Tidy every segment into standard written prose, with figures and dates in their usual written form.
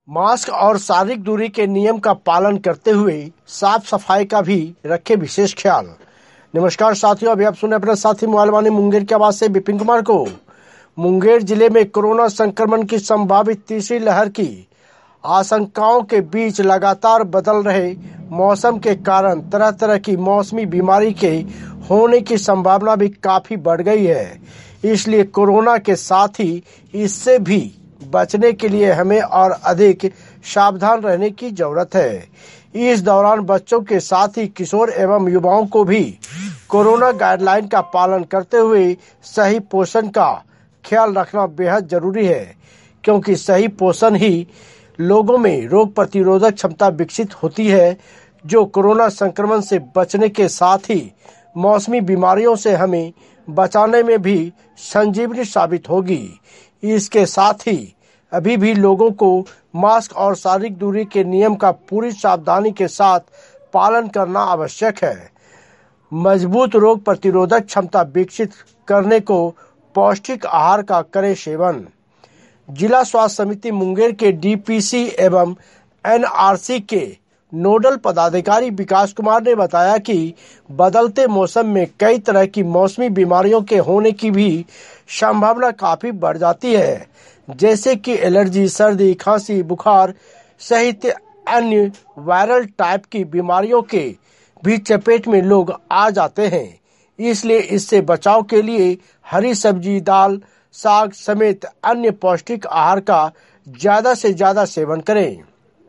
Mask और शारीरिक दूरी के नियम का पालन करते हुए साफ सफाई का भी रखे विशेष ख्याल। नमस्कार साथियों, अभी आप सुन रहे अपने साथी मोबाइल वाणी मुंगेर की आवाज से विपिन कुमार को। मुंगेर जिले में कोरोना संक्रमण की संभावित तीसरी लहर की आशंकाओं के बीच लगातार बदल रहे मौसम के कारण तरह तरह की मौसमी बीमारी के होने की संभावना भी काफी बढ़ गई है। इसलिए कोरोना के साथ ही इससे भी बचने के लिए हमें और अधिक सावधान रहने की जरूरत है। इस दौरान बच्चों के साथ ही किशोर एवं युवाओं को भी कोरोना गाइडलाइन का पालन करते हुए सही पोषण का ख्याल रखना बेहद जरूरी है, क्योंकि सही पोषण ही लोगों में रोग प्रतिरोधक क्षमता विकसित होती है, जो कोरोना संक्रमण से बचने के साथ ही मौसमी बीमारियों से हमें बचाने में भी संजीवनी साबित होगी। इसके साथ ही अभी भी लोगों को मास्क और शारीरिक दूरी के नियम का पूरी सावधानी के साथ पालन करना आवश्यक है। मजबूत रोग प्रतिरोधक क्षमता विकसित करने को पौष्टिक आहार का करें सेवन। जिला स्वास्थ्य समिति मुंगेर के डीपीसी एवं एनआरसी के नोडल पदाधिकारी विकास कुमार ने बताया कि बदलते मौसम में कई तरह की मौसमी बीमारियों के होने की भी संभावना काफी बढ़ जाती है, जैसे कि एलर्जी, सर्दी, खांसी, बुखार सहित अन्य वायरल टाइप की बीमारियों के भी चपेट में लोग आ जाते हैं। इसलिए इससे बचाव के लिए हरी सब्जी, दाल, साग समेत अन्य पौष्टिक आहार का ज्यादा से ज्यादा सेवन करें।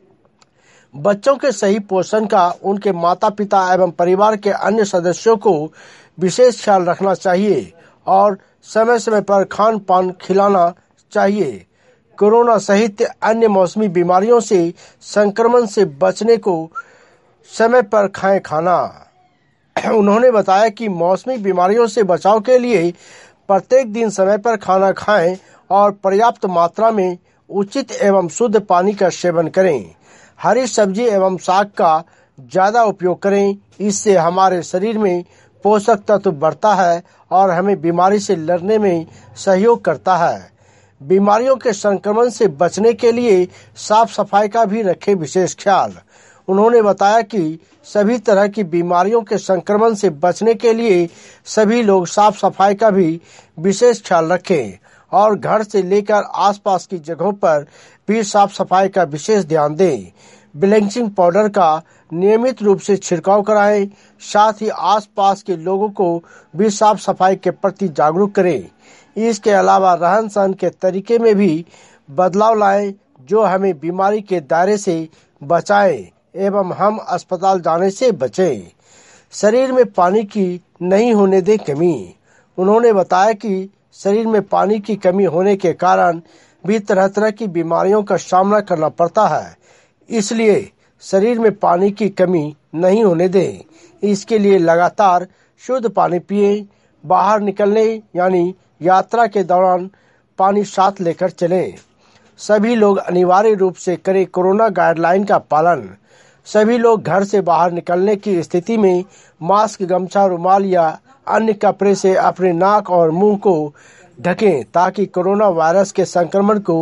बच्चों के सही पोषण का उनके माता पिता एवं परिवार के अन्य सदस्यों को विशेष ख्याल रखना चाहिए और समय समय पर खान पान खिलाना चाहिए। कोरोना सहित अन्य मौसमी बीमारियों से संक्रमण से बचने को समय पर खाएं खाना। उन्होंने बताया कि मौसमी बीमारियों से बचाव के लिए प्रत्येक दिन समय पर खाना खाएं और पर्याप्त मात्रा में उचित एवं शुद्ध पानी का सेवन करें। हरी सब्जी एवं साग का ज्यादा उपयोग करें। इससे हमारे शरीर में पोषक तत्व बढ़ता है और हमें बीमारी से लड़ने में सहयोग करता है। बीमारियों के संक्रमण से बचने के लिए साफ सफाई का भी रखें विशेष ख्याल। उन्होंने बताया कि सभी तरह की बीमारियों के संक्रमण से बचने के लिए सभी लोग साफ सफाई का भी विशेष ख्याल रखें और घर से लेकर आसपास की जगहों पर भी साफ सफाई का विशेष ध्यान दें। ब्लीचिंग पाउडर का नियमित रूप से छिड़काव कराएं। साथ ही आसपास के लोगों को भी साफ सफाई के प्रति जागरूक करें। इसके अलावा रहन सहन के तरीके में भी बदलाव लाएं, जो हमें बीमारी के दायरे से बचाएं एवं हम अस्पताल जाने से बचें। शरीर में पानी की नहीं होने दें कमी। उन्होंने बताया कि शरीर में पानी की कमी होने के कारण भी तरह तरह की बीमारियों का सामना करना पड़ता है। इसलिए शरीर में पानी की कमी नहीं होने दें। इसके लिए लगातार शुद्ध पानी पिएं। बाहर निकलने यानी यात्रा के दौरान पानी साथ लेकर चलें। सभी लोग अनिवार्य रूप से करें कोरोना गाइडलाइन का पालन। सभी लोग घर से बाहर निकलने की स्थिति में मास्क, गमछा, रुमाल या अन्य कपड़े से अपने नाक और मुंह को ढकें, ताकि कोरोना वायरस के संक्रमण को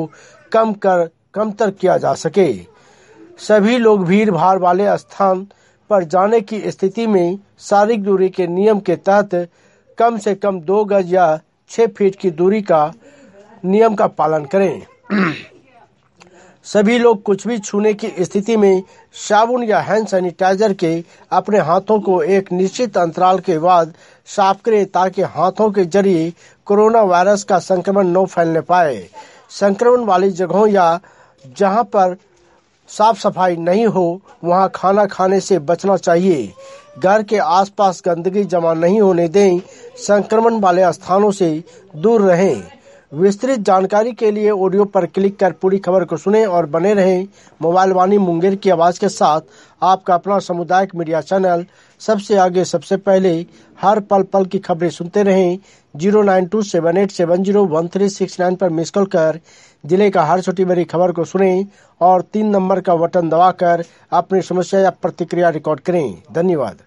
कमतर किया जा सके। सभी लोग भीड़ भाड़ वाले स्थान पर जाने की स्थिति में शारीरिक दूरी के नियम के तहत कम से कम 2 गज या 6 फीट की दूरी का नियम का पालन करें। सभी लोग कुछ भी छूने की स्थिति में साबुन या हैंड सैनिटाइजर के अपने हाथों को एक निश्चित अंतराल के बाद साफ करें, ताकि हाथों के जरिए कोरोना वायरस का संक्रमण न फैलने पाए। संक्रमण वाली जगहों या जहां पर साफ सफाई नहीं हो वहां खाना खाने से बचना चाहिए। घर के आसपास गंदगी जमा नहीं होने दें। संक्रमण वाले स्थानों से दूर रहें। विस्तृत जानकारी के लिए ऑडियो पर क्लिक कर पूरी खबर को सुनें और बने रहें मोबाइल वाणी मुंगेर की आवाज के साथ। आपका अपना सामुदायिक मीडिया चैनल सबसे आगे सबसे पहले हर पल पल की खबरें सुनते रहें। 09278701369 पर मिस कॉल कर जिले का हर छोटी बड़ी खबर को सुनें और 3 नंबर का बटन दबाकर अपनी समस्या या प्रतिक्रिया रिकॉर्ड करें। धन्यवाद।